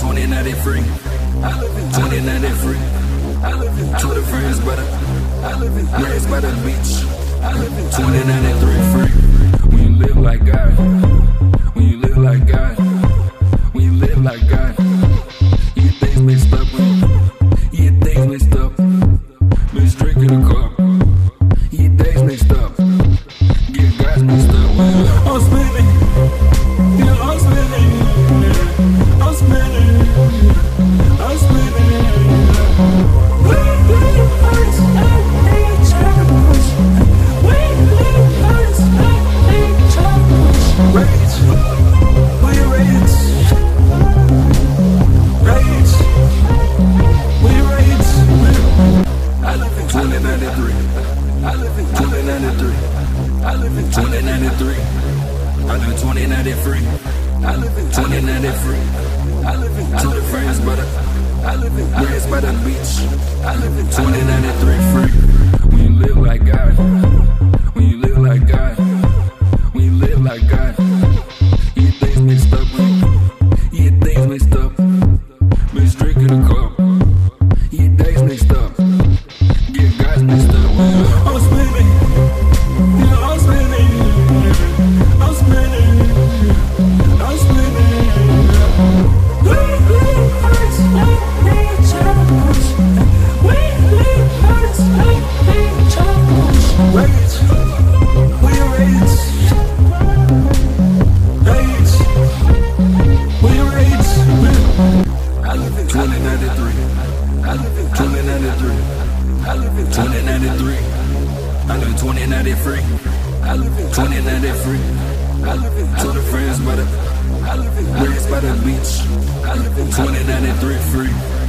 2090 free. 2090 free. To the friends, but raised by the beach. 2093 free. When you live like God, when you live like God, when you live like God, you get things mixed up. You get things mixed up. Bitch drinking the cup. You get things mixed up. Get guys mixed up. I'm spinning. Yeah, I'm spinning. I'm spinning. I'm spinning. We live first, they challenge. We live first, they challenge. Rage, we rage. Rage, we rage. I live in 2093. I live in 2093. I live in 2093. I live in 2093. I live in 2093. I live in to the friends, but I live in raised by the beach. I live in 2093 free. When you live like God, when you live like God, when you live like God, you get things mixed up. You get things mixed up. Bitch drinking the cup. You get things mixed up. Get guys mixed up. I'm spinning. Yeah, I'm spinning. I'm spinning. I'm spinning. We live first, they challenge. We live first, they challenge. Rage, we rage. Rage, we rage. I live in 2093. I live in 2093. I live in 2093. I live in 2093. I live in 2093. I live in to the friends, but I live in raised by the beach. I live in 2093 free.